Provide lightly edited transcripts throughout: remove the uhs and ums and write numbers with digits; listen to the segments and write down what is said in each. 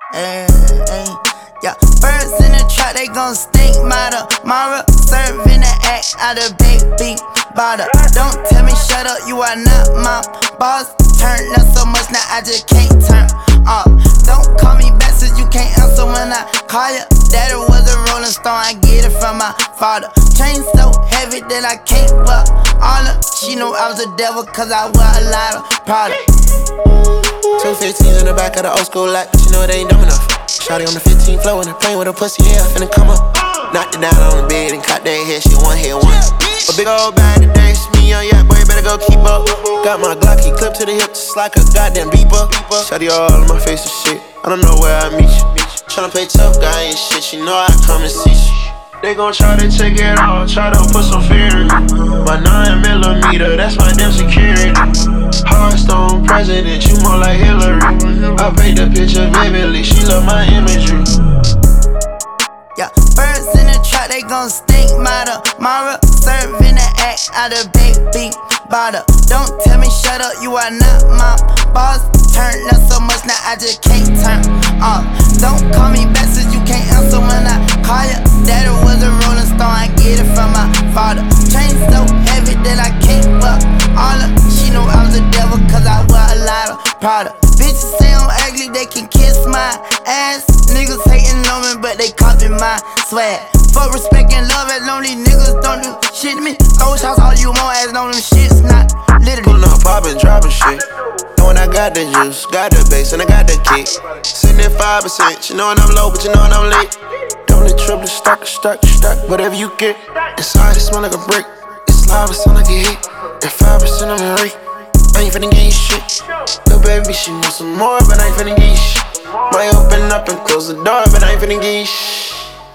Yeah, birds in the trap, they gon' stink. Mara serving the act out of baby bottle. Don't tell me shut up, you are not my boss. Turn up so much now I just can't turn off. Don't call me back since you can't answer when I call you. Daddy was a rolling stone, I get it from my father. Chain so heavy that I can't fuck all her. She knew I was a devil cause I wear a lot of product. 215s in the back of the old school lot, but you know it ain't dumb enough. Shawty on the 15 floor in the plane with a pussy, yeah, finna come up. Knocked it down on the bed and caught that head, she one hit once. A big old bag today, it's me on yak, boy, you better go keep up. Got my Glocky clip to the hip just like a goddamn beeper. Shawty all in my face and shit, I don't know where I meet you. Tryna play tough guy and shit, you know I come to see you. They gon' try to take it all, try to put some fear in me. My 9mm, that's my damn security. Hearthstone president, you more like Hillary. I paint the picture vividly, she love my imagery. Yeah, birds in the trap, they gon' stink. Mara serving the act out of baby bottle. Don't tell me shut up, you are not my boss. Turn up so much now I just can't turn off. Don't call me back since you can't answer when I call you. Daddy was a rolling stone, I get it from my father. Chain so heavy that I can't fuck all her. She knew I was a devil cause I wear a lot of product. Bitches say I'm ugly, they can kiss my ass. Niggas hating on me, but they copy my swag. Fuck respect and love, as long these niggas don't do shit to me. Throw shots all you want, as long them shit's not literally. Pulling up, poppin', dropping shit. Knowing I got the juice, got the bass, and I got the kick. Sitting at 5%, you knowin' I'm low, but you knowin' I'm lit. Double triple, stack, whatever you get. Inside it smell like a brick. It's live, it sound like a hit. And 5% I'm in rate. I ain't finna get you shit. Little baby, she wants some more, but I ain't finna get you shit. Might open up and close the door, but I ain't finna get you shit.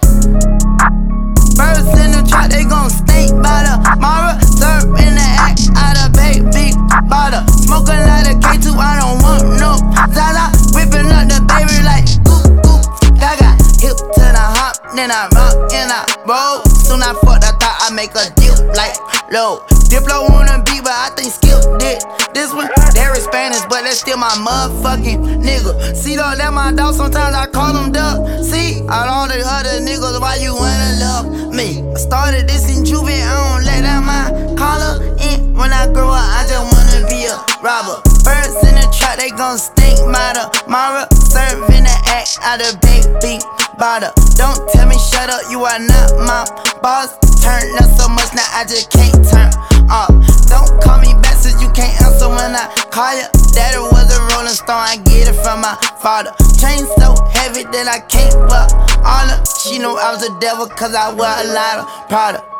Birds in the trap, they gon' stink. Mara serving the act out of baby bottle. Smoking like a K2, I don't want no Zaza. Whipping up the baby like goop goop gaga. Hip to the hop, then I rock and I roll. Soon I fucked, I thought I make a dip like low. Diplo wanna be, but I think Skip did this one. They're Spanish, but that's still my motherfucking nigga. See though, that my dog, sometimes I call him Duck. See, all the other niggas, why you wanna love me? I started this in juvie, I don't let out my collar in. When I grow up, I just wanna be a robber. Birds in the trap, they gon' stink. Mara serving the act out of baby bottle. Don't tell me shut up, you are not my boss. Turn up so much now I just can't turn off. Don't call me back since you can't answer when I call you. Daddy was a rolling stone, I get it from my father. Chain so heavy that I can't fuck all her. She knew I was a devil cause I wear a lot of product.